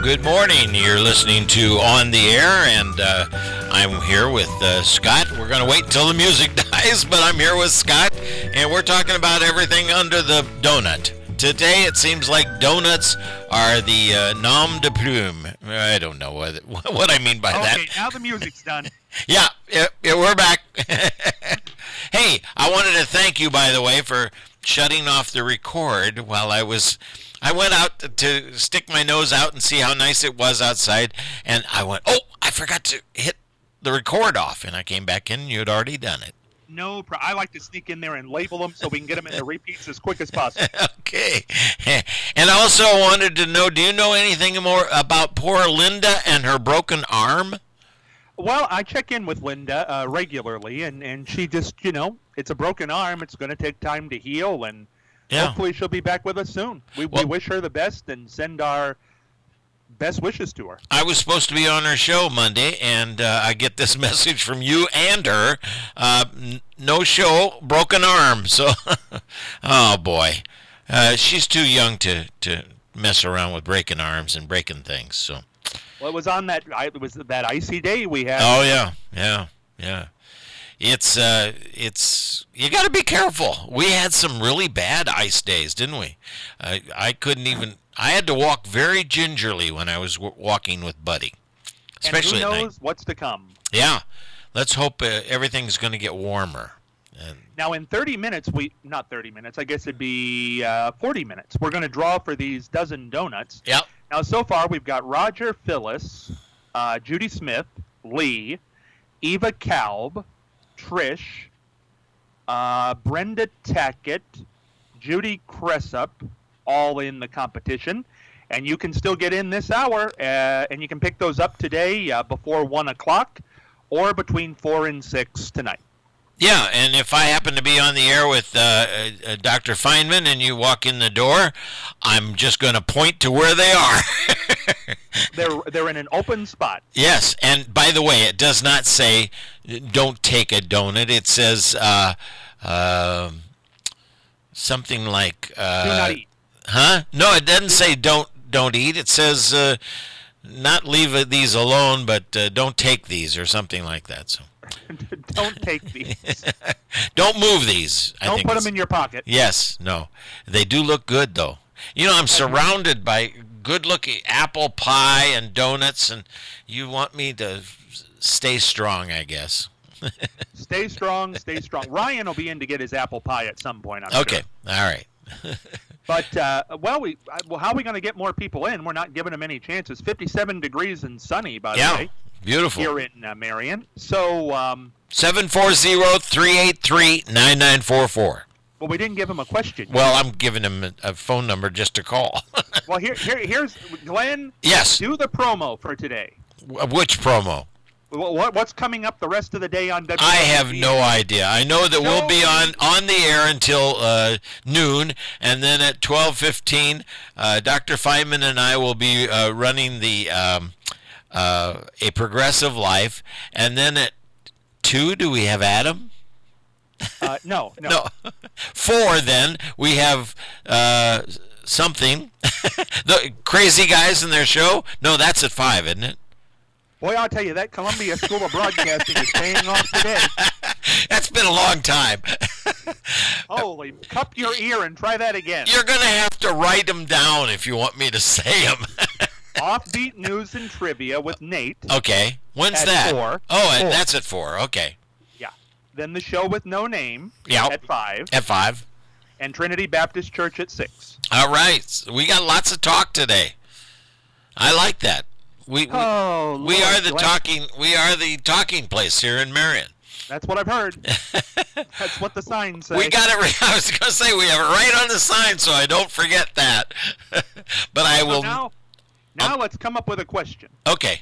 good morning. You're listening to On the Air, and I'm here with Scott. We're going to wait until the music dies, but I'm here with Scott, and we're talking about everything under the donut. Today, it seems like donuts are the nom de plume. I don't know what I mean by that. Okay, now the music's done. Yeah, we're back. Hey, I wanted to thank you, by the way, for shutting off the record while I went out to stick my nose out and see how nice it was outside, and I went, I forgot to hit the record off, and I came back in and you had already done it. No, I like to sneak in there and label them so we can get them in the repeats as quick as possible. Okay. And I also wanted to know, do you know anything more about poor Linda and her broken arm? Well, I check in with Linda regularly, and she just, it's a broken arm. It's going to take time to heal, and hopefully she'll be back with us soon. We wish her the best and send our best wishes to her. I was supposed to be on her show Monday, and I get this message from you and her. No show, broken arm. So, oh boy. She's too young to mess around with breaking arms and breaking things. So. Well, it was that icy day we had. Oh yeah. It's you got to be careful. We had some really bad ice days, didn't we? I had to walk very gingerly when I was walking with Buddy, especially and who at knows night. What's to come? Yeah, let's hope everything's going to get warmer. Now, in 30 minutes, not 30 minutes, I guess it'd be 40 minutes, we're going to draw for these dozen donuts. Yep. Now, so far, we've got Roger Phyllis, Judy Smith, Lee, Eva Kalb, Trish, Brenda Tackett, Judy Cressup, all in the competition. And you can still get in this hour, and you can pick those up today before 1 o'clock or between 4 and 6 tonight. Yeah, and if I happen to be on the air with Dr. Feynman and you walk in the door, I'm just going to point to where they are. They're in an open spot. Yes, and by the way, it does not say don't take a donut. It says something like do not eat. Huh? No, it doesn't say don't eat. It says not leave these alone, but don't take these or something like that. So. Don't take these. Don't move these. Don't put them in your pocket. Yes, no. They do look good, though. I'm surrounded by good-looking apple pie and donuts, and you want me to stay strong, I guess. Stay strong, stay strong. Ryan will be in to get his apple pie at some point, I'm sure. Okay, all right. But, how are we going to get more people in? We're not giving them any chances. 57 degrees and sunny, by the way. Beautiful. Here in Marion. So, 740-383-9944. Well, we didn't give him a question. Well, I'm giving him a phone number just to call. Well, here's Glenn. Yes. Do the promo for today. Which promo? What's coming up the rest of the day on WWT? I have no idea. I know that we'll be on the air until noon, and then at 12:15, Dr. Feynman and I will be running the A Progressive Life, and then at 2, do we have Adam? No. 4, then we have something. The Crazy Guys in their show. No, that's at 5, isn't it? Boy, I'll tell you, that Columbia School of Broadcasting is paying off today. That's been a long time. Holy, cup your ear and try that again. You're going to have to write them down if you want me to say them. Offbeat News and Trivia with Nate. Okay. When's that? 4. Oh, 4. That's at 4. Okay. Yeah. Then the show with No Name at 5. At 5. And Trinity Baptist Church at 6. All right. We got lots of talk today. I like that. We are the talking place here in Marion. That's what I've heard. That's what the signs say. We got it. I was going to say we have it right on the sign, so I don't forget that. But I will. Now let's come up with a question. Okay.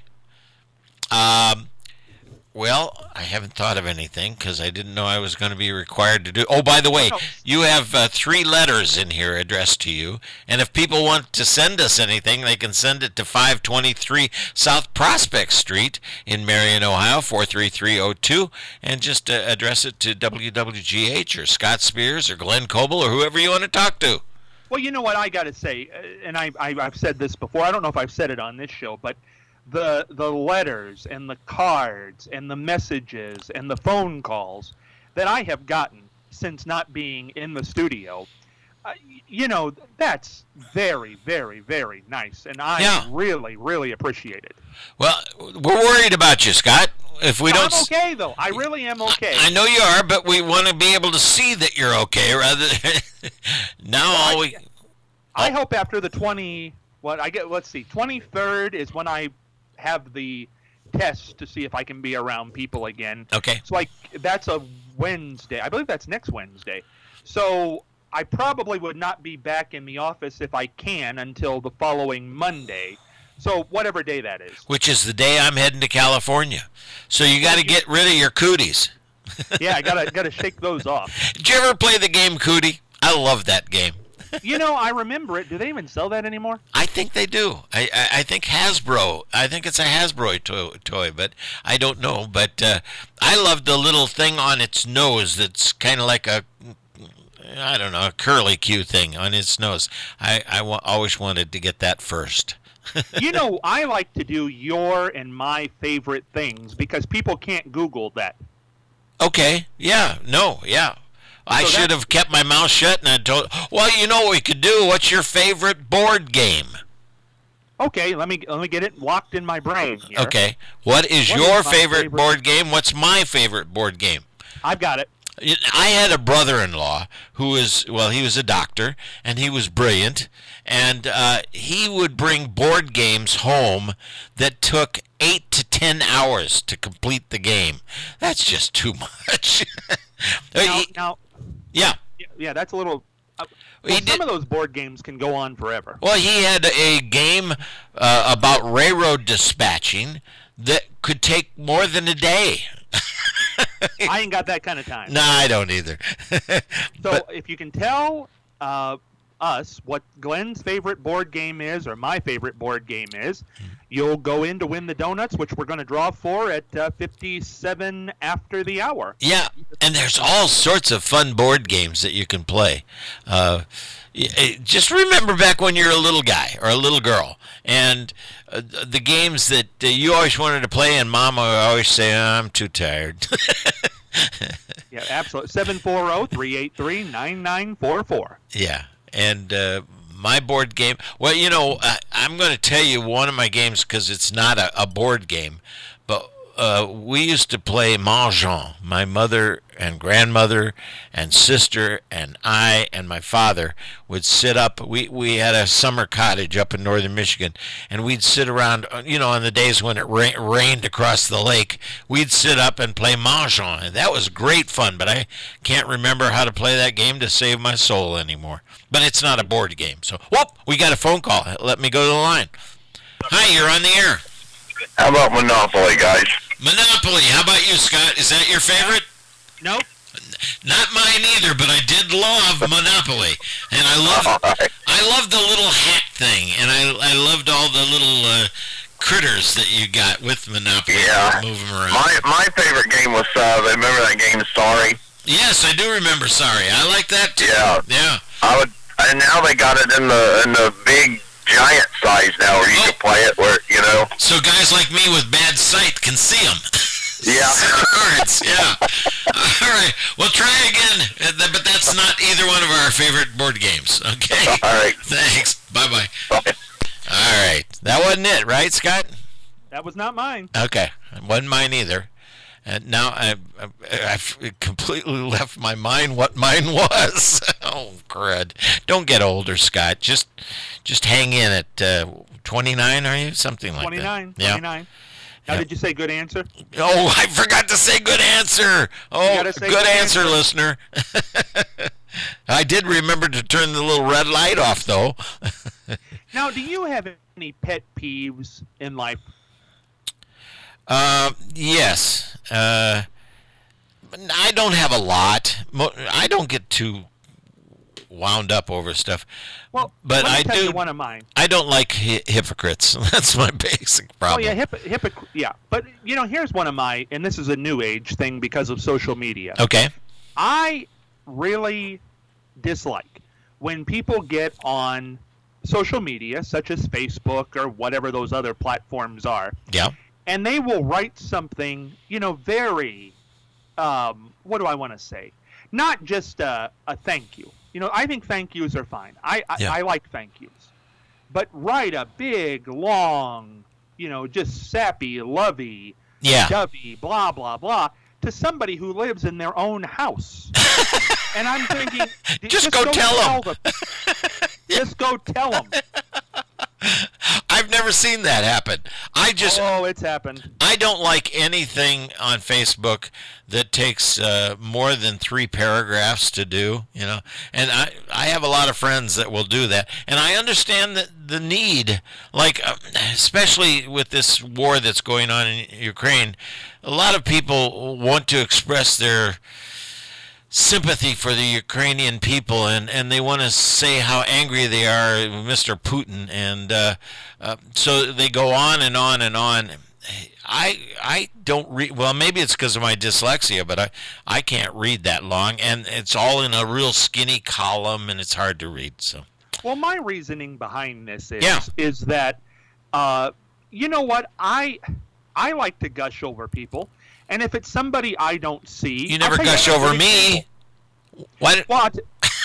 Well, I haven't thought of anything because I didn't know I was going to be required to do. Oh, by the way, you have 3 letters in here addressed to you. And if people want to send us anything, they can send it to 523 South Prospect Street in Marion, Ohio, 43302. And just address it to WWGH or Scott Spears or Glenn Coble or whoever you want to talk to. Well, you know what I got to say, and I've said this before. I don't know if I've said it on this show, but the letters and the cards and the messages and the phone calls that I have gotten since not being in the studio, that's very, very, very nice, and I really, really appreciate it. Well, we're worried about you, Scott. If we don't, I'm okay though. I really am okay. I know you are, but we want to be able to see that you're okay. Rather, now I hope after the 23rd is when I have the test to see if I can be around people again. Okay. So that's a Wednesday. I believe that's next Wednesday. So I probably would not be back in the office if I can until the following Monday. So whatever day that is. Which is the day I'm heading to California. So you got to get rid of your cooties. Yeah, I gotta shake those off. Did you ever play the game Cootie? I love that game. I remember it. Do they even sell that anymore? I think they do. I think Hasbro. I think it's a Hasbro toy, but I don't know. But I love the little thing on its nose that's kind of like a curly Q thing on its nose. I always wanted to get that first. I like to do your and my favorite things because people can't Google that. Okay. Yeah. No. Yeah. I should have kept my mouth shut and I told. Well, you know what we could do. What's your favorite board game? Okay, let me get it locked in my brain here. Okay. What is your favorite board game? What's my favorite board game? I've got it. I had a brother-in-law he was a doctor, and he was brilliant, and he would bring board games home that took 8 to 10 hours to complete the game. That's just too much. Now, yeah, that's a little. Some of those board games can go on forever. Well, he had a game about railroad dispatching that could take more than a day. I ain't got that kind of time. No, I don't either. If you can tell us what Glenn's favorite board game is or my favorite board game is, you'll go in to win the donuts, which we're going to draw for at 57 after the hour. Yeah, and there's all sorts of fun board games that you can play. Just remember back when you're a little guy or a little girl, and the games that you always wanted to play, and Mama would always say, I'm too tired. Yeah, absolutely. 740-383-9944. Yeah, and my board game, well, I'm going to tell you one of my games because it's not a board game, but we used to play Mahjong. My mother and grandmother and sister and I and my father would sit up. We had a summer cottage up in northern Michigan, and we'd sit around, on the days when it rained across the lake, we'd sit up and play Mahjong. And that was great fun, but I can't remember how to play that game to save my soul anymore. But it's not a board game. So, we got a phone call. Let me go to the line. Hi, you're on the air. How about Monopoly, guys? Monopoly. How about you, Scott? Is that your favorite? Nope. Not mine either, but I did love Monopoly, and I loved the little hat thing, and I loved all the little critters that you got with Monopoly. Yeah. Move them around. My favorite game was remember that game Sorry? Yes, I do remember Sorry. I like that too. Yeah. And now they got it in the big giant size now where you can play it So guys like me with bad sight can see them. Yeah. Cards, yeah. All right. Well, try again, but that's not either one of our favorite board games. Okay. All right. Thanks. Bye-bye. Bye. All right. That wasn't it, right, Scott? That was not mine. Okay. It wasn't mine either. And now I've completely left my mind what mine was. Oh, crud. Don't get older, Scott. Just hang in at 29, are you? Something like 29, that. Yeah. 29. Now, did you say good answer? Oh, I forgot to say good answer. Oh, good answer, listener. I did remember to turn the little red light off, though. Now, do you have any pet peeves in life? Yes. I don't have a lot. I don't get too wound up over stuff. Well, but let me I tell do. You one of mine. I don't like hypocrites. That's my basic problem. Oh yeah, yeah. But here's one of my, and this is a new age thing because of social media. Okay. I really dislike when people get on social media, such as Facebook or whatever those other platforms are, Yeah. and they will write something, very, what do I want to say? Not just a thank you. I think thank yous are fine. I like thank yous. But write a big, long, just sappy, lovey, dovey, blah, blah, blah, to somebody who lives in their own house. And I'm thinking, just go tell them. Just go tell them. I've never seen that happen. Oh, it's happened. I don't like anything on Facebook that takes more than 3 paragraphs to do, And I have a lot of friends that will do that. And I understand the need, like, especially with this war that's going on in Ukraine, a lot of people want to express their sympathy for the Ukrainian people, and they want to say how angry they are with Mr. Putin, and so they go on and on and on. I don't read, well, maybe it's because of my dyslexia, but I can't read that long, and it's all in a real skinny column, and it's hard to read. So, well, my reasoning behind this is that, you know what, I like to gush over people. And if it's somebody I don't see... You never gush over me. What? What?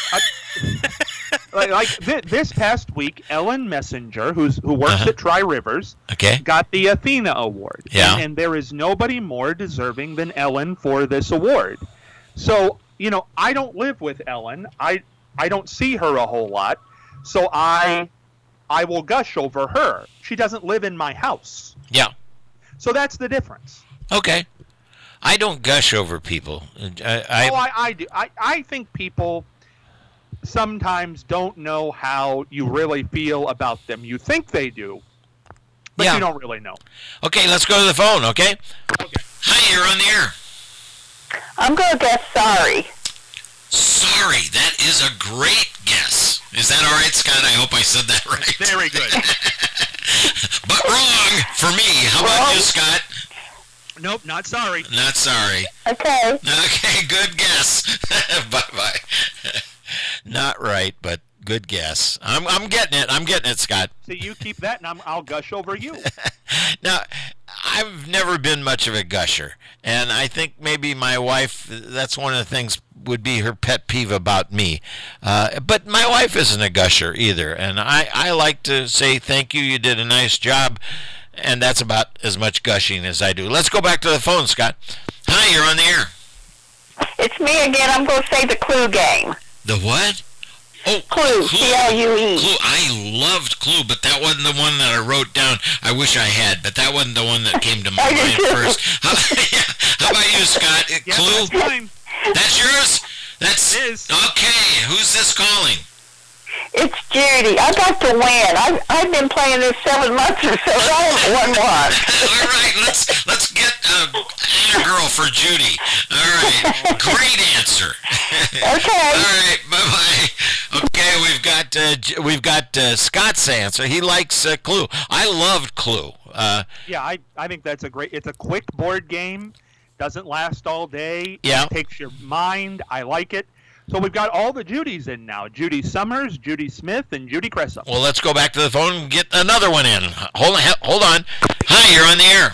This past week, Ellen Messenger, who works at Tri Rivers, got the Athena Award. Yeah. And there is nobody more deserving than Ellen for this award. So, I don't live with Ellen. I don't see her a whole lot. So I will gush over her. She doesn't live in my house. Yeah. So that's the difference. Okay. I don't gush over people. I do. I think people sometimes don't know how you really feel about them. You think they do, but you don't really know. Okay, let's go to the phone, okay? Hi, you're on the air. I'm going to guess sorry. Sorry, that is a great guess. Is that all right, Scott? I hope I said that right. Very good. But wrong for me. How about you, Scott? Nope, not sorry. Not sorry. Okay. Okay, good guess. Bye-bye. Not right, but good guess. I'm getting it. I'm getting it, Scott. So you keep that, and I'll gush over you. Now, I've never been much of a gusher, and I think maybe my wife, that's one of the things would be her pet peeve about me. But my wife isn't a gusher either, and I like to say thank you, you did a nice job. And that's about as much gushing as I do. Let's go back to the phone, Scott. Hi, you're on the air. It's me again. I'm going to say the Clue game. The what? Oh, Clue. C-L-U-E. Clue. I loved Clue, but that wasn't the one that I wrote down. I wish I had, but that wasn't the one that came to my mind first. How about you, Scott? Yeah, Clue? that's mine. That's yours? It is. Okay. Who's this calling? It's Judy. I got to win. I've been playing this 7 months or so. I haven't won once. All right, let's get a girl for Judy. All right, great answer. Okay. All right, bye-bye. Okay, we've got Scott's answer. He likes Clue. I loved Clue. Yeah, I think that's it's a quick board game. Doesn't last all day. Yeah. It takes your mind. I like it. So we've got all the Judys in now. Judy Summers, Judy Smith, and Judy Cressup. Well, let's go back to the phone and get another one in. Hold on. Hi, you're on the air.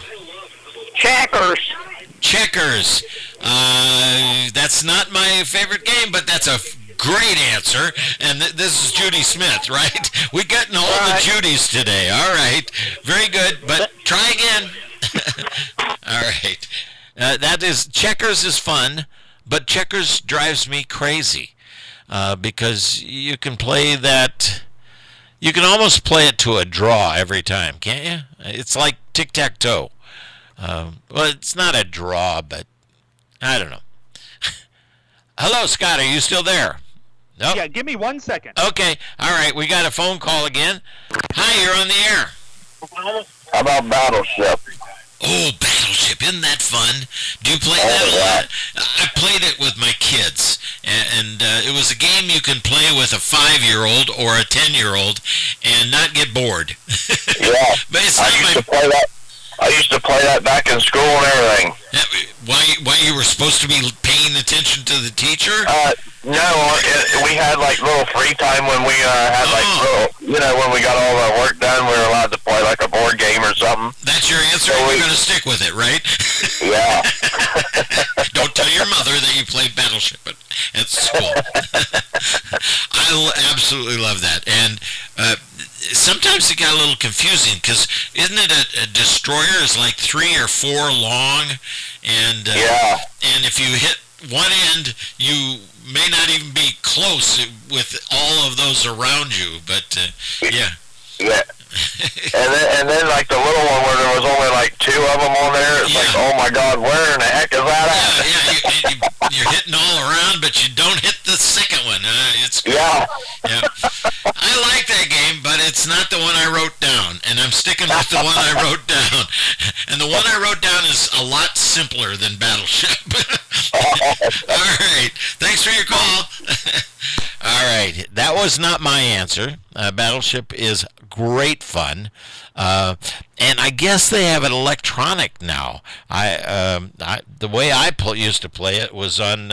Checkers. That's not my favorite game, but that's a great answer. And this is Judy Smith, right? We're getting all the Judys today. All right. Very good, but try again. All right. Checkers is fun. But checkers drives me crazy because you can play that. You can almost play it to a draw every time, can't you? It's like tic-tac-toe. Well, it's not a draw, but I don't know. Hello, Scott. Are you still there? Nope. Yeah, give me 1 second. Okay. All right. We got a phone call again. Hi, you're on the air. How about Battleship? Oh, Battleship, isn't that fun? Do you play that a lot? I played it with my kids, and it was a game you can play with a 5-year-old or a 10-year-old and not get bored. Yeah, But it's I used to play that back in school and everything. Why you were supposed to be paying paying attention to the teacher? No, we had like little free time when we had like little, when we got all our work done, we were allowed to play like a board game or something. That's your answer. So you're going to stick with it, right? Yeah. Don't tell your mother that you played Battleship at school. I absolutely love that. And sometimes it got a little confusing because isn't it a destroyer is like 3 or 4 long, and and if you hit one end, you may not even be close with all of those around you. But yeah. And then like the little one where there was only like 2 of them on there, it's like, oh my God, where in the heck is that at? You're hitting all around, but you don't hit the second one. It's cool. Yeah. I like that game, but it's not the one I wrote down, and I'm sticking with the one I wrote down. And the one I wrote down is a lot simpler than Battleship. All right. Thanks for your call. All right. That was not my answer. Battleship is great fun. And I guess they have it electronic now. The way I used to play it was on,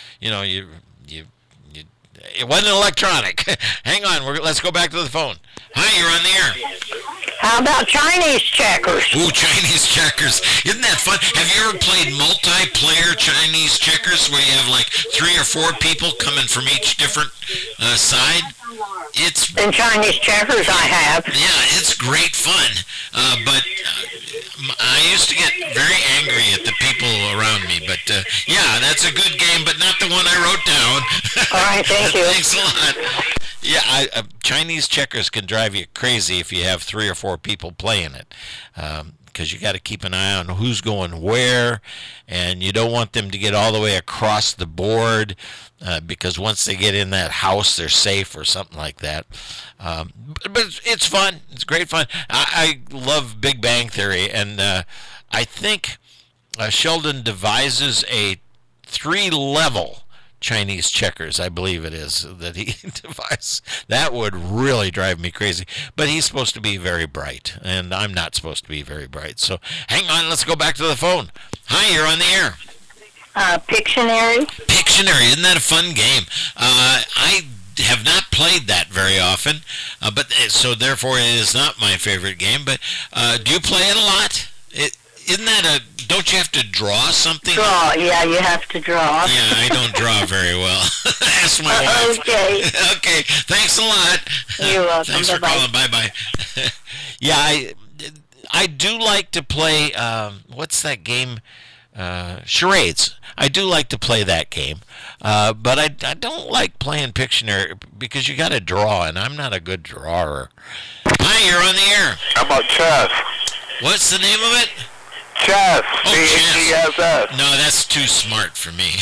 it wasn't electronic. Hang on, let's go back to the phone. Hi, you're on the air. How about Chinese checkers? Ooh, Chinese checkers. Isn't that fun? Have you ever played multiplayer Chinese checkers where you have like 3 or 4 people coming from each different side? In Chinese checkers, I have. Yeah, it's great fun. But I used to get very angry at the people around me. But yeah, that's a good game, but not the one I wrote down. All right, thank you. Thanks a lot. Yeah, Chinese checkers can drive you crazy if you have 3 or 4 people playing it. Because you got to keep an eye on who's going where, and you don't want them to get all the way across the board, because once they get in that house, they're safe or something like that. But it's fun. It's great fun. I love Big Bang Theory, and I think Sheldon devises a 3-level Chinese checkers, I believe it is, that he devised. That would really drive me crazy. But he's supposed to be very bright, and I'm not supposed to be very bright. So hang on, let's go back to the phone. Hi, you're on the air. Pictionary. Pictionary, isn't that a fun game? I have not played that very often, but so therefore it is not my favorite game. But do you play it a lot? Isn't that don't you have to draw something? Draw, yeah, you have to draw. Yeah, I don't draw very well. Ask my wife. Okay. Okay, thanks a lot. You're welcome. Thanks for calling. Bye-bye. Yeah, I do like to play, what's that game? Charades. I do like to play that game. But I don't like playing Pictionary because you got to draw, and I'm not a good drawer. Hi, you're on the air. How about chess? What's the name of it? Chess. C-H-E-S-S. No, that's too smart for me.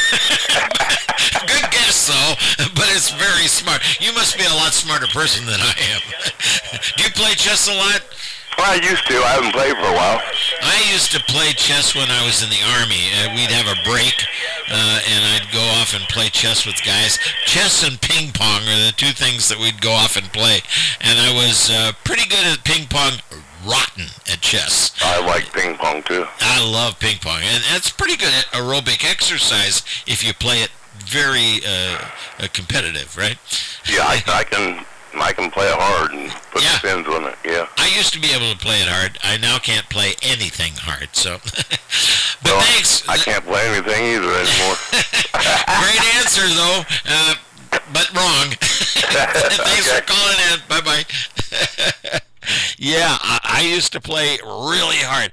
Good guess, though, but it's very smart. You must be a lot smarter person than I am. Do you play chess a lot? Well, I used to. I haven't played for a while. I used to play chess when I was in the Army. We'd have a break, and I'd go off and play chess with guys. Chess and ping pong are the 2 things that we'd go off and play. And I was pretty good at ping pong, rotten at chess. I like ping pong, too. I love ping pong. And it's pretty good aerobic exercise if you play it very competitive, right? Yeah, I can play it hard and put spins on it, yeah. I used to be able to play it hard. I now can't play anything hard, so. But well, thanks. I can't play anything either anymore. Great answer, though, but wrong. Thanks for calling in. Bye-bye. Yeah, I used to play really hard.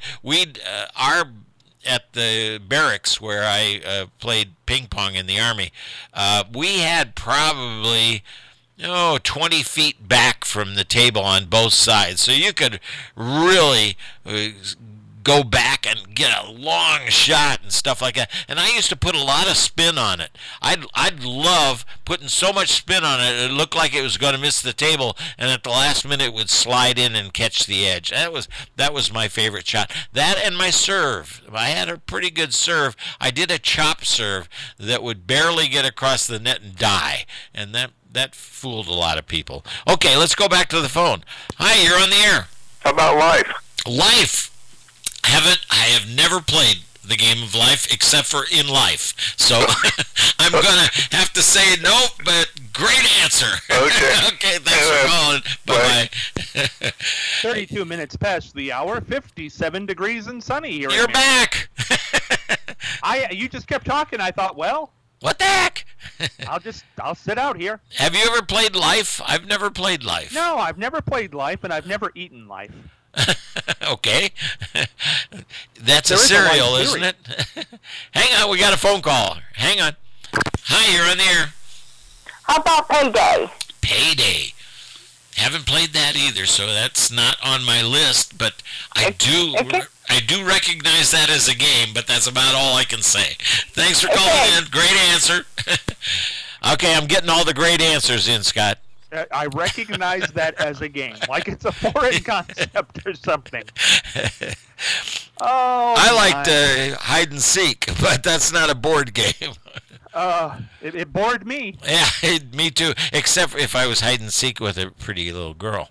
At the barracks where I played ping pong in the Army, we had probably 20 feet back from the table on both sides. So you could really go back and get a long shot and stuff like that. And I used to put a lot of spin on it. I'd love putting so much spin on it, it looked like it was going to miss the table, and at the last minute it would slide in and catch the edge. That was my favorite shot. That and my serve. I had a pretty good serve. I did a chop serve that would barely get across the net and die. And that fooled a lot of people. Okay, let's go back to the phone. Hi, you're on the air. How about Life? Life. I have never played the game of life, except for in life. So I'm going to have to say no, but great answer. Okay. Okay, thanks for calling. Bye-bye. 32 minutes past the hour, 57 degrees and sunny here. You're back. You just kept talking. I thought, well, What the heck? I'll sit out here. Have you ever played Life? I've never played Life. No, I've never played Life, and I've never eaten Life. Okay. That's There a is a Life cereal, isn't series. it? Hang on, we got a phone call. Hang on. Hi, you're on the air. How about Payday? Payday. Haven't played that either, so that's not on my list, but I do recognize that as a game, but that's about all I can say. Thanks for calling in. Great answer. Okay, I'm getting all the great answers in, Scott. I recognize that as a game, like it's a foreign concept or something. Oh, I liked hide and seek, but that's not a board game. It bored me. Yeah, me too, except if I was hide and seek with a pretty little girl.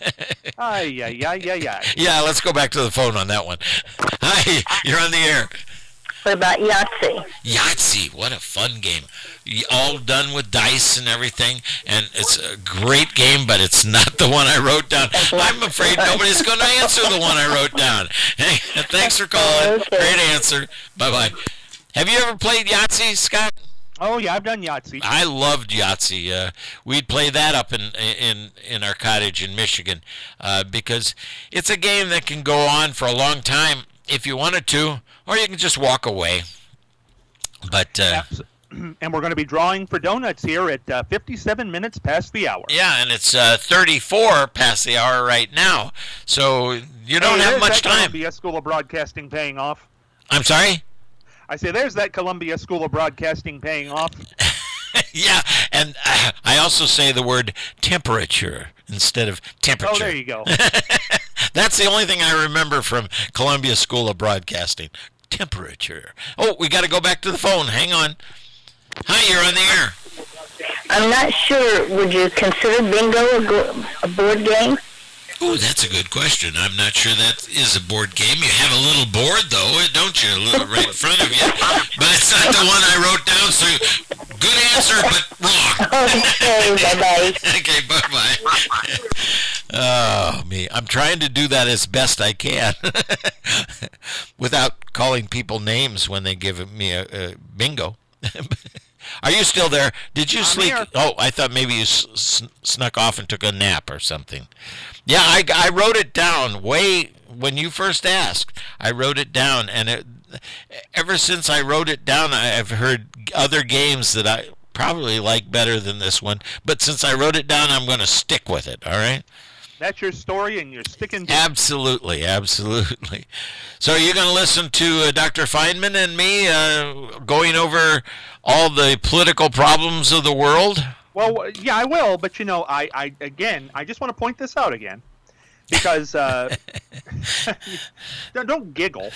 Yeah, let's go back to the phone on that one. Hi, you're on the air. What about Yahtzee? Yahtzee, what a fun game. All done with dice and everything, and it's a great game, but it's not the one I wrote down. I'm afraid nobody's going to answer the one I wrote down. Hey, thanks for calling. Okay. Great answer. Bye-bye. Have you ever played Yahtzee, Scott? Oh, yeah, I've done Yahtzee. I loved Yahtzee. We'd play that up in our cottage in Michigan because it's a game that can go on for a long time if you wanted to, or you can just walk away. But And we're going to be drawing for donuts here at 57 minutes past the hour. yeah, and it's 34 past the hour right now, so you don't have much time. Columbia School of Broadcasting paying off. I'm sorry? I say there's that Columbia School of Broadcasting paying off. Yeah, and I also say the word temperature instead of temperature. Oh, there you go. That's the only thing I remember from Columbia School of Broadcasting. Temperature. Oh, we got to go back to the phone. Hang on. Hi, you're on the air. I'm not sure. Would you consider bingo a board game? Oh, that's a good question. I'm not sure that is a board game. You have a little board, though, don't you? A little right in front of you. But it's not the one I wrote down, so good answer, but wrong. Okay, bye-bye. Okay, bye-bye. Oh, me. I'm trying to do that as best I can without calling people names when they give me a bingo. Are you still there? Did you sleep? Here. Oh, I thought maybe you snuck off and took a nap or something. Yeah, I wrote it down way when you first asked. I wrote it down, and ever since I wrote it down, I've heard other games that I probably like better than this one. But since I wrote it down, I'm going to stick with it, all right? That's your story, and you're sticking to it. Absolutely, absolutely. So you're going to listen to Dr. Feynman and me going over all the political problems of the world? Well, yeah, I will, but I just want to point this out again, because don't giggle.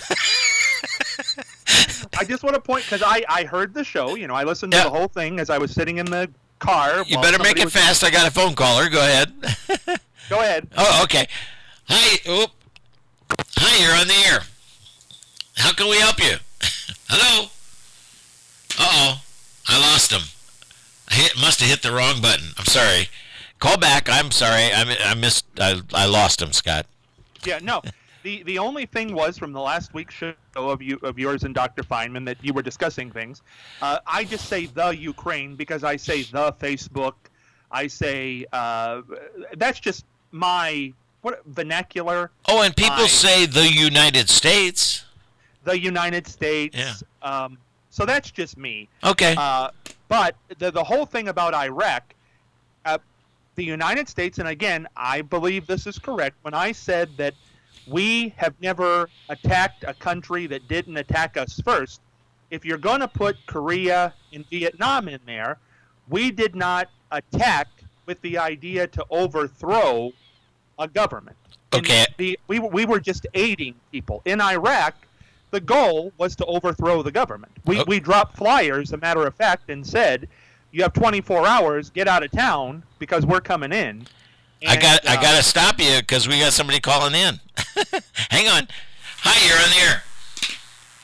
I just want to point, because I heard the show. I listened to the whole thing as I was sitting in the car. You better make it fast. I got a phone caller. Go ahead. Go ahead. Oh, okay. Hi. Oop. Hi, you're on the air. How can we help you? Hello? Uh-oh. I lost him. I must have hit the wrong button. I'm sorry. Call back. I'm sorry. I lost him, Scott. Yeah, no. The only thing was from the last week's show of yours and Dr. Feynman that you were discussing things. I just say the Ukraine because I say the Facebook. I say that's just my vernacular. Oh, and people say the United States. The United States. Yeah. So that's just me. Okay. But the whole thing about Iraq, the United States, and again, I believe this is correct, when I said that we have never attacked a country that didn't attack us first, if you're going to put Korea and Vietnam in there, we did not attack with the idea to overthrow a government. Okay. We were just aiding people. In Iraq, the goal was to overthrow the government. We dropped flyers, a matter of fact, and said, you have 24 hours, get out of town, because we're coming in. And, I got to stop you because we got somebody calling in. Hang on. Hi, you're on the air.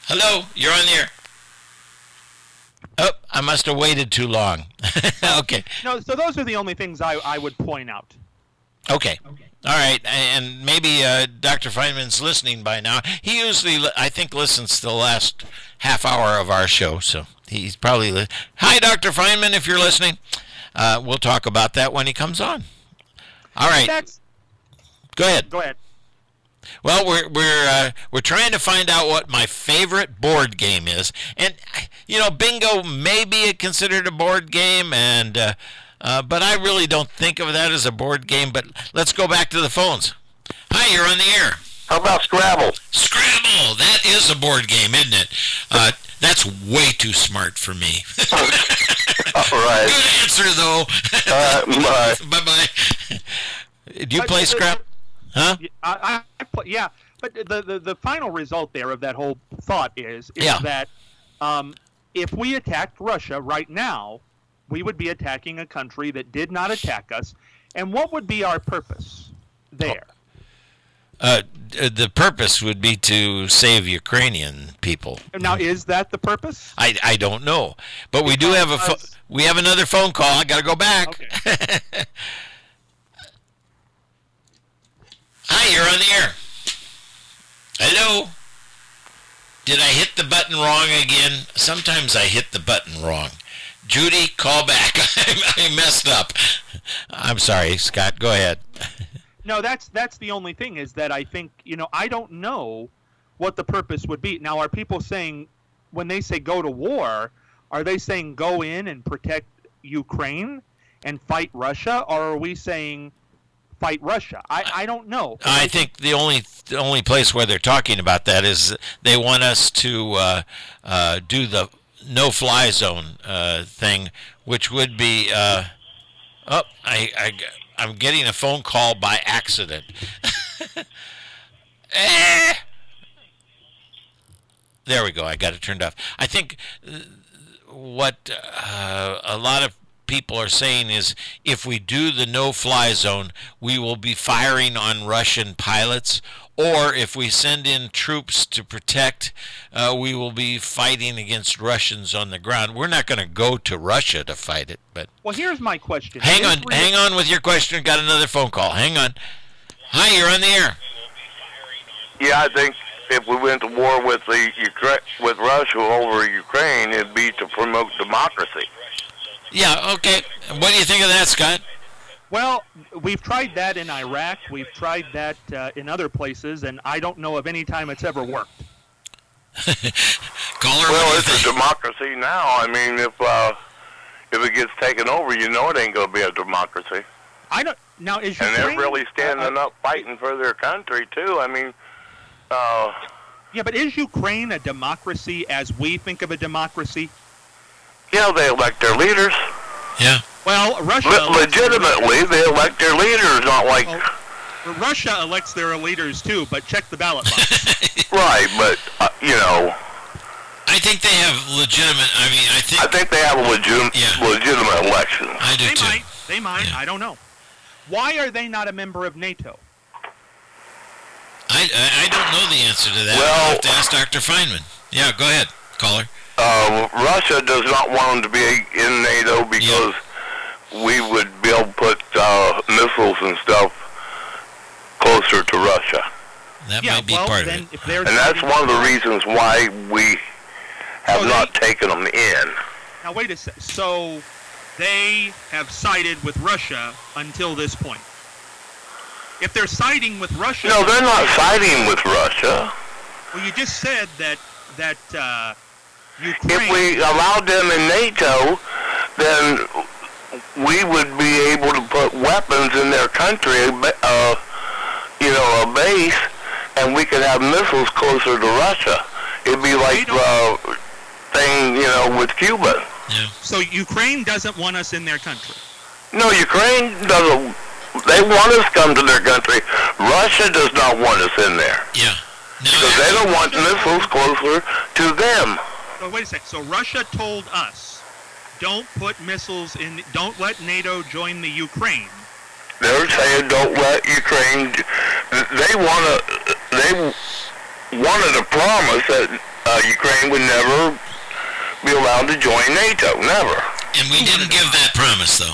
Hello, you're on the air. Oh, I must have waited too long. Okay. No, so those are the only things I would point out. Okay. All right, and maybe Dr. Feynman's listening by now. He usually, I think, listens to the last half hour of our show, so he's probably... Hi, Dr. Feynman, if you're listening. We'll talk about that when he comes on. All right. Go ahead. Go ahead. Well, we're trying to find out what my favorite board game is, and bingo may be considered a board game, and but I really don't think of that as a board game. But let's go back to the phones. Hi, you're on the air. How about Scrabble? Scrabble, that is a board game, isn't it? That's way too smart for me. All right. Good answer, though. Bye. Bye-bye. Do you play Scrabble? Huh? I play, yeah, but the final result there of that whole thought is that if we attacked Russia right now, we would be attacking a country that did not attack us, and what would be our purpose there? The purpose would be to save Ukrainian people. Now, is that the purpose? I don't know, but we do have we have another phone call. I got to go back. Okay. Hi, you're on the air. Hello. Did I hit the button wrong again? Sometimes I hit the button wrong. Judy, call back. I messed up. I'm sorry, Scott. Go ahead. No, that's the only thing is that I think, I don't know what the purpose would be. Now, are people saying, when they say go to war, are they saying go in and protect Ukraine and fight Russia, or are we saying fight Russia? I don't know. I think the only place where they're talking about that is they want us to do the no-fly zone thing, which would be I'm getting a phone call by accident. There we go. I got it turned off. I think what a lot of people are saying is if we do the no-fly zone, we will be firing on Russian pilots, or if we send in troops to protect, we will be fighting against Russians on the ground. We're not going to go to Russia to fight it, but... Well, here's my question. Hang on with your question. Got another phone call. Hang on. Hi, you're on the air. Yeah, I think if we went to war with with Russia over Ukraine, it'd be to promote democracy. Yeah, okay. What do you think of that, Scott? Well, we've tried that in Iraq. We've tried that in other places, and I don't know of any time it's ever worked. Well, it's a democracy now. I mean, if it gets taken over, it ain't going to be a democracy. I don't. Now, is Ukraine, and they're really standing up, fighting for their country too. I mean, yeah, but is Ukraine a democracy as we think of a democracy? Yeah, they elect their leaders. Yeah. Well, Russia... legitimately, they elect their leaders, not like... Well, Russia elects their leaders, too, but check the ballot box. Right, but, I think they have legitimate... I think they have legitimate elections. I do, too. They might. Yeah. I don't know. Why are they not a member of NATO? I don't know the answer to that. Well, I'll have to ask Dr. Feynman. Yeah, go ahead, caller. Russia does not want them to be in NATO because we would be able to put missiles and stuff closer to Russia. That might be part of it. And that's one of the reasons why we have not taken them in. Now, wait a second. So they have sided with Russia until this point. If they're siding with Russia... No, they're not siding with Russia. Well, you just said that Ukraine... If we allowed them in NATO, then we would be able to put weapons in their country, a base, and we could have missiles closer to Russia. It'd be like the thing, with Cuba. Yeah. So Ukraine doesn't want us in their country? No, Ukraine doesn't. They want us to come to their country. Russia does not want us in there. Yeah. Because they don't want missiles closer to them. So wait a second. So Russia told us, don't put missiles in, don't let NATO join the Ukraine. They're saying don't let Ukraine. They wanted a promise that Ukraine would never be allowed to join NATO. Never. And we didn't give that promise, though.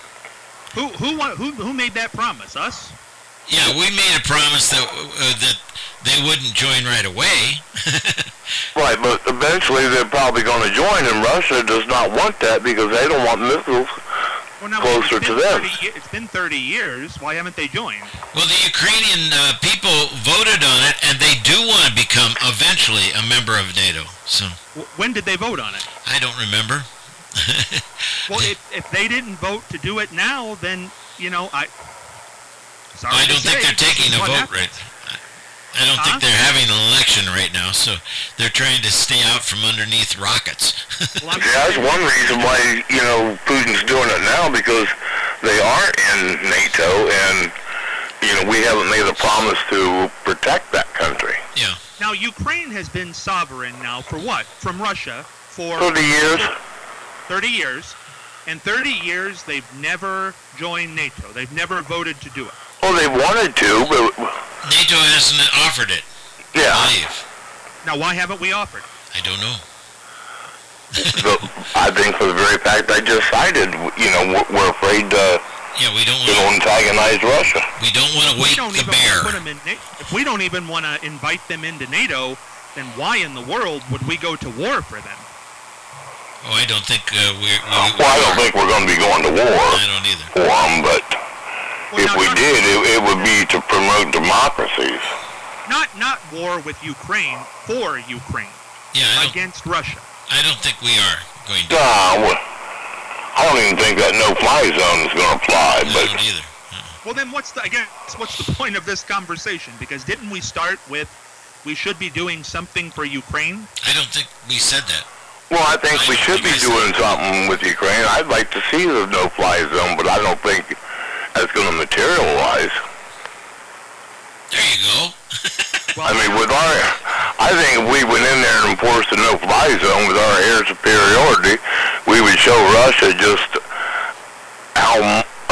Who made that promise? Us? Yeah, we made a promise that they wouldn't join right away. Right, but eventually they're probably going to join, and Russia does not want that because they don't want missiles closer to them. It's been 30 years. Why haven't they joined? Well, the Ukrainian people voted on it, and they do want to become eventually a member of NATO. So when did they vote on it? I don't remember. Well, if they didn't vote to do it now, then I don't think they're taking a vote right. I don't think they're having an election right now, so they're trying to stay out from underneath rockets. Yeah, that's one reason why, Putin's doing it now, because they aren't in NATO, and, we haven't made a promise to protect that country. Yeah. Now, Ukraine has been sovereign now for what? From Russia for 30 years. 30 years. In 30 years, they've never joined NATO. They've never voted to do it. Well, they wanted to, but NATO hasn't offered it. Yeah. I believe. Now, why haven't we offered? I don't know. I think for the very fact I just cited, we're afraid to we don't want to antagonize Russia. We don't want to wake the bear. If we don't even want to invite them into NATO, then why in the world would we go to war for them? Oh, I don't think I don't think we're going to be going to war. I don't either. For them, but if we did, it would be to promote democracies. Not war with Ukraine, for Ukraine. Yeah, against Russia. I don't think we are going to. I don't even think that no-fly zone is going to apply. I don't either. Well, then what's the point of this conversation? Because didn't we start with we should be doing something for Ukraine? I don't think we said that. Well, I think we should be doing something with Ukraine. I'd like to see the no-fly zone, but I don't think that's going to materialize. There you go. I mean, I think if we went in there and enforced a no-fly zone with our air superiority, we would show Russia just how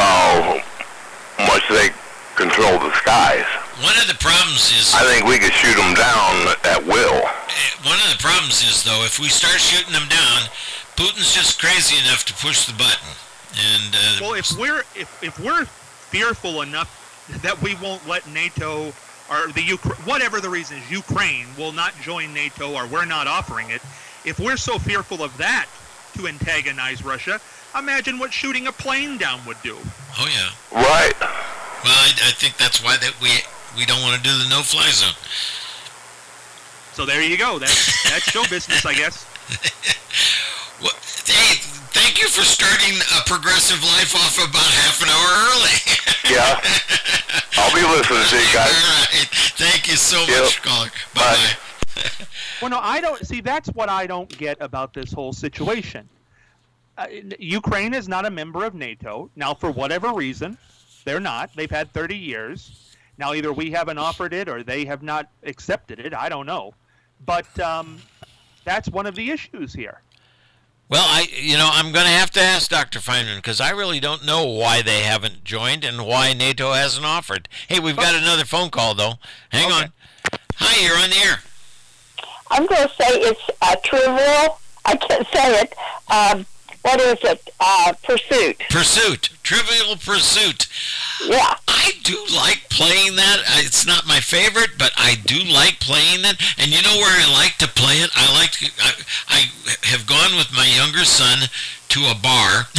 much they control the skies. One of the problems is... I think we could shoot them down at will. One of the problems is, though, if we start shooting them down, Putin's just crazy enough to push the button. And well, if we're fearful enough that we won't let NATO or whatever the reason is, Ukraine will not join NATO or we're not offering it. If we're so fearful of that to antagonize Russia, imagine what shooting a plane down would do. Oh yeah. Right. Well, I think that's why we don't want to do the no-fly zone. So there you go. That's show business, I guess. Well, hey, thank you for starting a progressive life off about half an hour early. Yeah. I'll be listening to you guys. All right. Thank you so much, caller. Bye-bye. Well, no, I don't see. That's what I don't get about this whole situation. Ukraine is not a member of NATO. Now, for whatever reason, they're not. They've had 30 years. Now, either we haven't offered it or they have not accepted it. I don't know. But that's one of the issues here. Well, I'm going to have to ask Dr. Feynman because I really don't know why they haven't joined and why NATO hasn't offered. Hey, we've got another phone call, though. Hang on. Hi, you're on the air. I'm going to say it's trivial. I can't say it. What is it? Pursuit. Pursuit. Trivial Pursuit. Yeah. I do like playing that. It's not my favorite, but I do like playing it. And you know where I like to play it? I have gone with my younger son to a bar,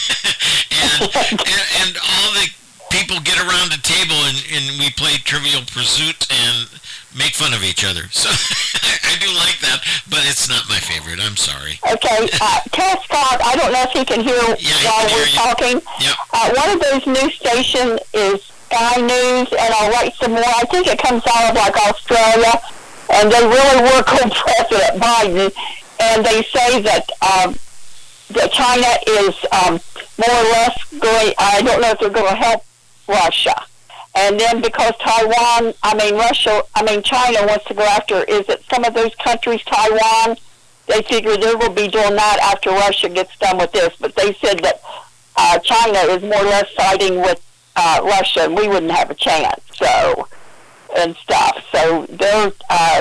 and all the people get around the table and we play Trivial Pursuit and make fun of each other. So I do like that, but it's not my favorite. I'm sorry. Okay. Tell Scott, I don't know if he can hear while we're talking. Yep. One of those news stations is Sky News, and I'll write some more. I think it comes out of like Australia, and they really work on President Biden, and they say that that China is more or less going, I don't know if they're going to help Russia. And then because China wants to go after, is it some of those countries, Taiwan, they figure they will be doing that after Russia gets done with this. But they said that China is more or less siding with Russia, and we wouldn't have a chance, and stuff. So they're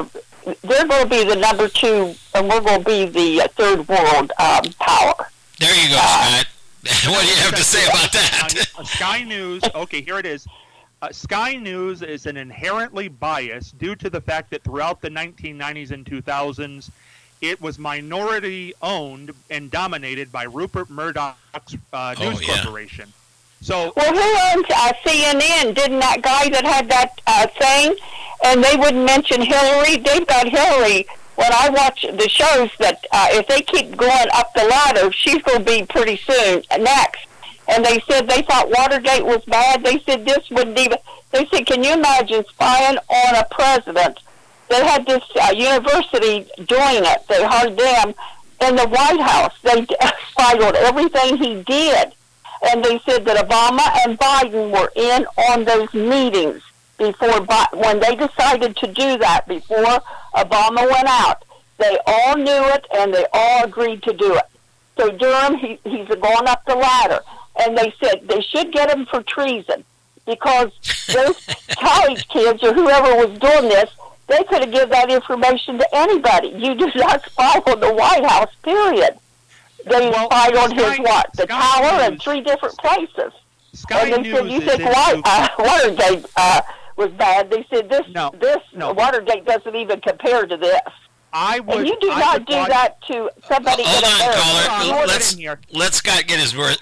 they're going to be the number 2, and we're going to be the third world power. There you go, Scott. What do you have to say about that? Sky News, okay, here it is. Sky News is an inherently biased due to the fact that throughout the 1990s and 2000s, it was minority-owned and dominated by Rupert Murdoch's news corporation. So, well, who owns CNN? Didn't that guy that had that thing? And they wouldn't mention Hillary. They've got Hillary. When I watch the shows, that if they keep going up the ladder, she's going to be pretty soon next. And they said they thought Watergate was bad. They said this wouldn't even. They said, can you imagine spying on a president? They had this university doing it. They hired them in the White House. They spied on everything he did. And they said that Obama and Biden were in on those meetings when they decided to do that, before Obama went out. They all knew it, and they all agreed to do it. So Durham, he's going up the ladder. And they said they should get him for treason, because those college kids or whoever was doing this, they could have given that information to anybody. You do not spy on the White House, period. They spied on the tower and 3 different places. And they said, you think Watergate was bad. They said this Watergate doesn't even compare to this. And you do not do that to somebody in America. Let Scott get his word.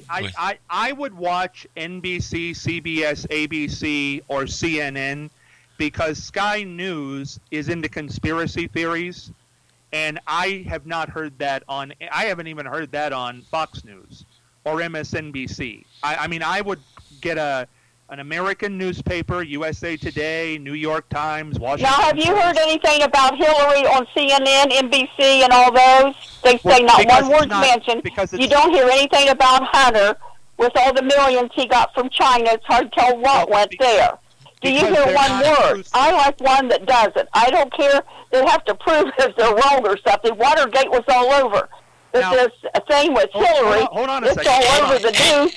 I would watch NBC, CBS, ABC, or CNN, because Sky News is into conspiracy theories, and I have not heard that on. I haven't even heard that on Fox News or MSNBC. I mean, I would get an American newspaper, USA Today, New York Times, Washington Now, have you Post. heard anything about Hillary on CNN, NBC, and all those? They say not one word's mentioned. You don't hear anything about Hunter with all the millions he got from China. It's hard to tell what went there. Do you hear one word? I like one that doesn't. I don't care. They have to prove if they're wrong or something. Watergate was all over. This thing with Hillary, hold on a second. It's all over the news.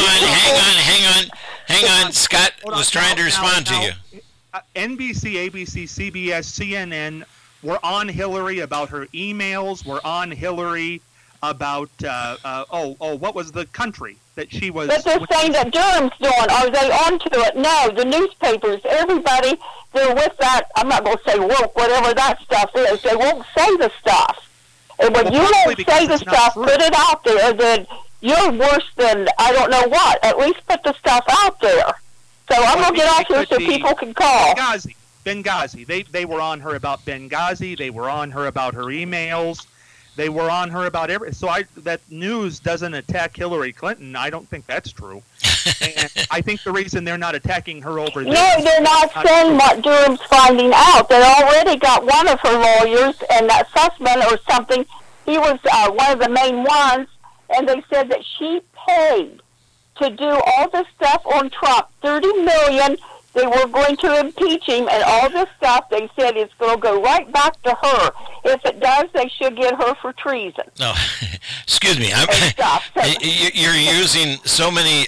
Hang on. Scott was trying to respond to you. NBC, ABC, CBS, CNN were on Hillary about her emails, were on Hillary about, what was the country that she was... But this thing that Durham's doing, are they onto it? No, the newspapers, everybody, they're with that, I'm not going to say woke, whatever that stuff is. They won't say the stuff. And when you don't say the stuff, put it out there, then you're worse than I don't know what. At least put the stuff out there. So I'm going to get off here so people can call. Benghazi. They were on her about Benghazi. They were on her about her emails. They were on her about everything. So that news doesn't attack Hillary Clinton. I don't think that's true. And I think the reason they're not attacking her over this... No, they're not saying what Durham's finding out. They already got one of her lawyers, and that Sussman or something, he was one of the main ones, and they said that she paid to do all this stuff on Trump, $30 million. They were going to impeach him, and all this stuff, they said it's going to go right back to her. If it does, they should get her for treason. No, excuse me. You're using so many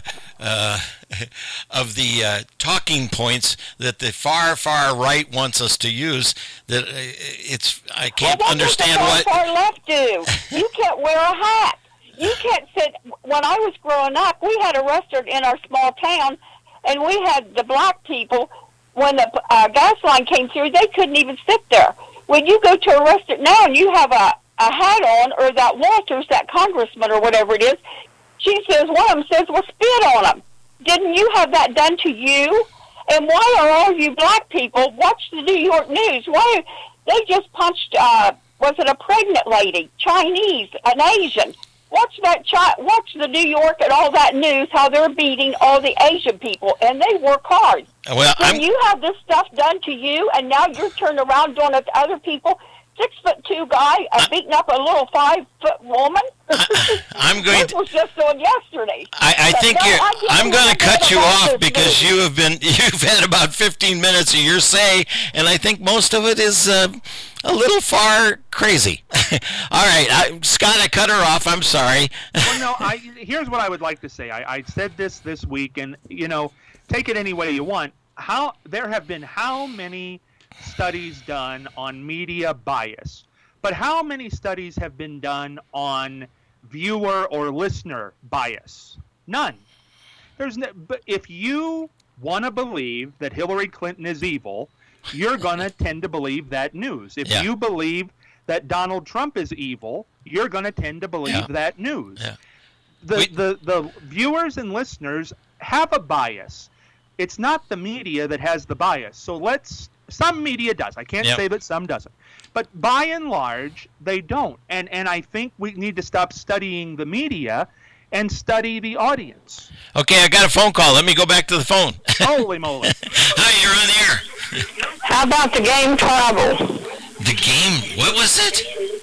of the talking points that the far, far right wants us to use that I can't understand what... far left do? You can't wear a hat. You can't sit... When I was growing up, we had a restaurant in our small town, and we had the black people, when the gas line came through, they couldn't even sit there. When you go to a restaurant now and you have a hat on, or that Walters, that congressman or whatever it is, she says, one of them says, well, spit on them. Didn't you have that done to you? And why are all you black people, watch the New York news, why they just punched, was it a pregnant lady, Chinese, an Asian? Watch the New York and all that news, how they're beating all the Asian people, and they work hard. Well, you have this stuff done to you, and now you're turning around doing it to other people. 6'2" guy beating up a little 5-foot woman. I'm going this was just on yesterday. I think I'm going to cut you off because you've had about 15 minutes of your say, and I think most of it is a little far crazy. All right, Scott, I cut her off. I'm sorry. Well, no, here's what I would like to say. I said this week, and take it any way you want. There have been how many studies done on media bias, but how many studies have been done on viewer or listener bias? None. But if you want to believe that Hillary Clinton is evil, you're going to tend to believe that news. If you believe that Donald Trump is evil, you're going to tend to believe that news. Yeah. The viewers and listeners have a bias. It's not the media that has the bias. So some media does. I can't say that some doesn't. But by and large, they don't. And I think we need to stop studying the media and study the audience. Okay, I got a phone call. Let me go back to the phone. Holy moly. Hi, you're on the air. How about the game Travel? The game, what was it?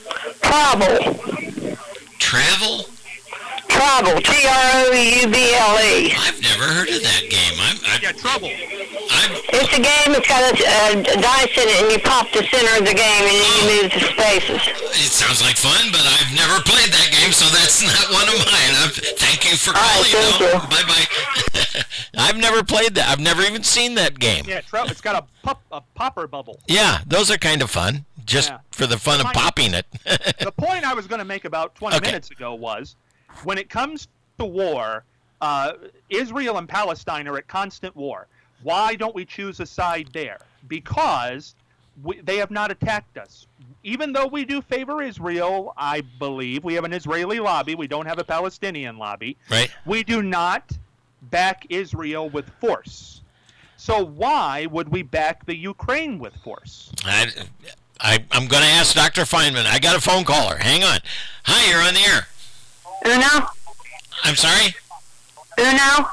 Travel. Travel? Travel. Trouble. I've never heard of that game. Trouble. It's a game that's got a dice in it, and you pop the center of the game, and then you move the spaces. It sounds like fun, but I've never played that game, so that's not one of mine. Thank you for calling, though. Bye-bye. I've never played that. I've never even seen that game. Yeah, it's got a popper bubble. Yeah, those are kind of fun, just for the fun of popping it. The point I was going to make about 20 minutes ago was, when it comes to war, Israel and Palestine are at constant war. Why don't we choose a side there? Because they have not attacked us. Even though we do favor Israel, I believe, we have an Israeli lobby. We don't have a Palestinian lobby. Right. We do not back Israel with force. So why would we back the Ukraine with force? I'm going to ask Dr. Feynman. I got a phone caller. Hang on. Hi, you're on the air. Uno? I'm sorry? Uno?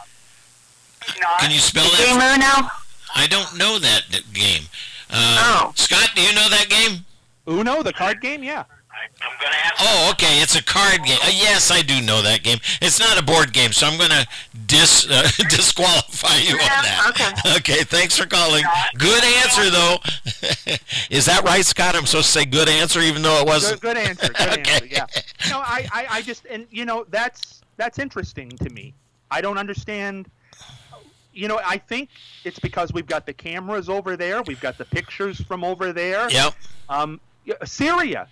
Can you spell that? Game Uno? I don't know that game. Oh. Scott, do you know that game? Uno, the card game? Yeah. I'm going to ask. Oh, okay. It's a card game. Yes, I do know that game. It's not a board game, so I'm going to disqualify you on that. Okay, thanks for calling. Good answer, though. Is that right, Scott? I'm supposed to say good answer, even though it wasn't? Good answer. Good answer, yeah. No, I just, and, that's interesting to me. I don't understand. I think it's because we've got the cameras over there. We've got the pictures from over there. Yep. Syria.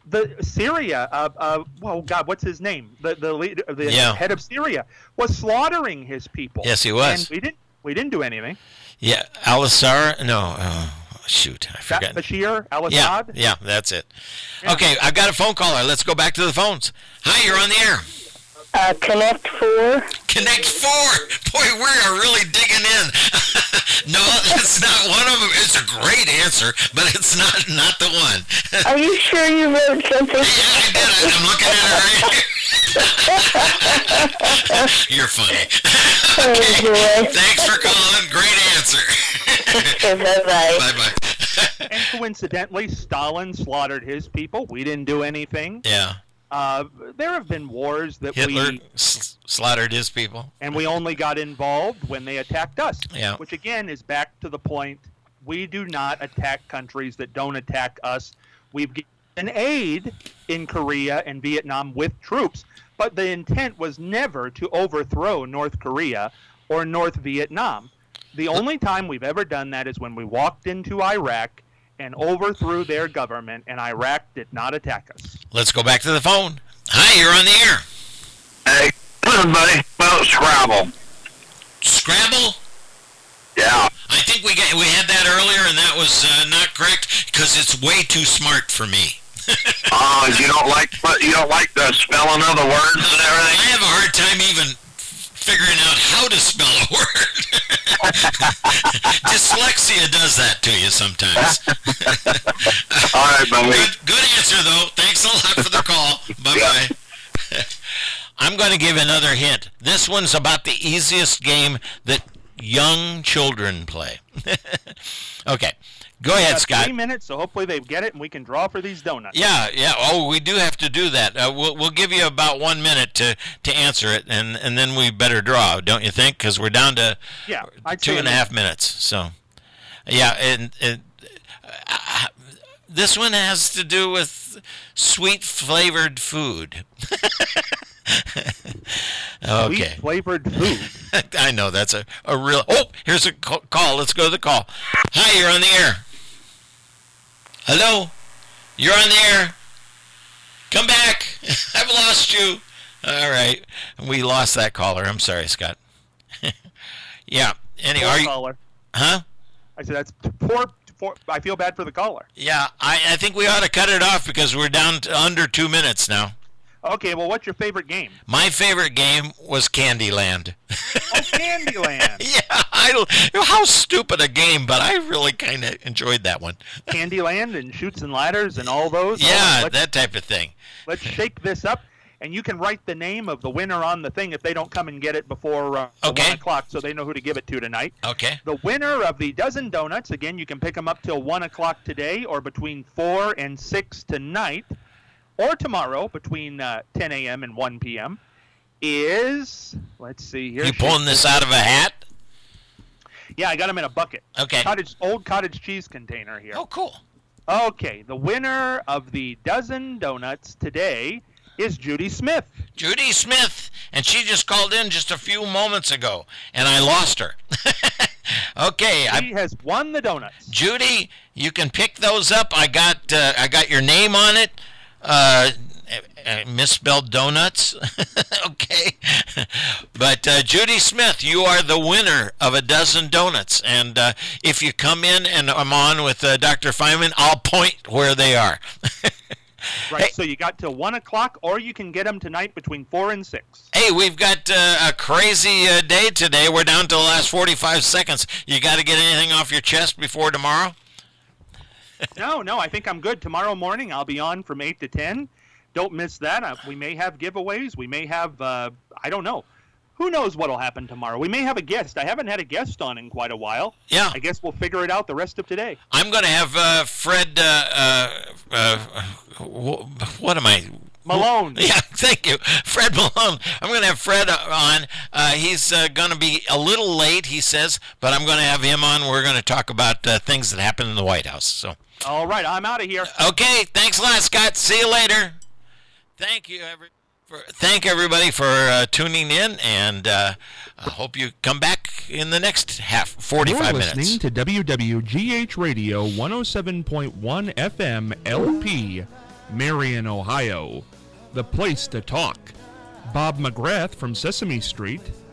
Oh God, what's his name? The leader, the head of Syria was slaughtering his people. Yes, he was. And we didn't do anything. Yeah, Al-Assad. No, shoot, I forgot. Bashir al-Assad. Yeah, that's it. Yeah. Okay, I've got a phone caller. Let's go back to the phones. Hi, you're on the air. Connect 4. Connect 4. Boy, we're really digging in. No, that's not one of them. It's a great answer, but it's not the one. Are you sure you wrote something? Yeah, I did. I'm looking at it right here. You're funny. Okay. Thanks for calling. Great answer. Bye-bye. Bye-bye. And coincidentally, Stalin slaughtered his people. We didn't do anything. Yeah. There have been wars that Hitler slaughtered his people. And we only got involved when they attacked us. Yeah. Which, again, is back to the point, we do not attack countries that don't attack us. We've given aid in Korea and Vietnam with troops, but the intent was never to overthrow North Korea or North Vietnam. The only time we've ever done that is when we walked into Iraq and overthrew their government, and Iraq did not attack us. Let's go back to the phone. Hi, you're on the air. Hey, buddy. Well, Scrabble. Scrabble? Yeah. I think we had that earlier, and that was not correct because it's way too smart for me. You don't like the spelling of the words and everything? I have a hard time even figuring out how to spell a word. Dyslexia does that to you sometimes. All right, buddy. Good answer, though. Thanks a lot for the call. Bye-bye. Yeah. I'm going to give another hint. This one's about the easiest game that young children play. Okay. Go ahead, Scott. 3 minutes, so hopefully they get it and we can draw for these donuts. Yeah. Oh, we do have to do that. We'll give you about 1 minute to answer it, and then we better draw, don't you think? Because we're down to 2.5 minutes. So, yeah, and this one has to do with sweet-flavored food. Okay. Sweet-flavored food. I know, that's a real... Oh, here's a call. Let's go to the call. Hi, you're on the air. Hello? You're on the air. Come back. I've lost you. All right. We lost that caller. I'm sorry, Scott. Yeah. Anyway, are you... Caller. Huh? I said that's poor. I feel bad for the caller. Yeah, I think we ought to cut it off because we're down to under 2 minutes now. Okay, well, what's your favorite game? My favorite game was Candyland. Oh, Candyland. Yeah, how stupid a game, but I really kind of enjoyed that one. Candyland and Chutes and Ladders and all those. Yeah, that type of thing. Let's shake this up, and you can write the name of the winner on the thing if they don't come and get it before 1 o'clock, so they know who to give it to tonight. Okay. The winner of the dozen donuts, again, you can pick them up till 1 o'clock today or between 4 and 6 tonight, or tomorrow between 10 a.m. and 1 p.m. is, let's see here. You pulling this out of a hat? Yeah, I got them in a bucket. Okay. Old cottage cheese container here. Oh, cool. Okay, the winner of the dozen donuts today is Judy Smith. Judy Smith, and she just called in just a few moments ago, and I lost her. Okay, she has won the donuts. Judy, you can pick those up. I got your name on it. Misspelled donuts. Okay. But Judy Smith, you are the winner of a dozen donuts. And if you come in and I'm on with Dr. Feynman, I'll point where they are. Right, hey, so you got till 1 o'clock, or you can get them tonight between 4 and 6. Hey, we've got a crazy day today. We're down to the last 45 seconds. You got to get anything off your chest before tomorrow? No, I think I'm good. Tomorrow morning I'll be on from 8 to 10. Don't miss that. We may have giveaways. We may have, I don't know. Who knows what will happen tomorrow? We may have a guest. I haven't had a guest on in quite a while. Yeah. I guess we'll figure it out the rest of today. I'm going to have Fred, what am I? Malone. Yeah, thank you. Fred Malone. I'm going to have Fred on. He's going to be a little late, he says, but I'm going to have him on. We're going to talk about things that happened in the White House. So. All right, I'm out of here. Okay, thanks a lot, Scott. See you later. Thank you, Thank everybody for tuning in, and I hope you come back in the next 45 minutes. You're listening to WWGH Radio 107.1 FM LP, Marion, Ohio. The place to talk. Bob McGrath from Sesame Street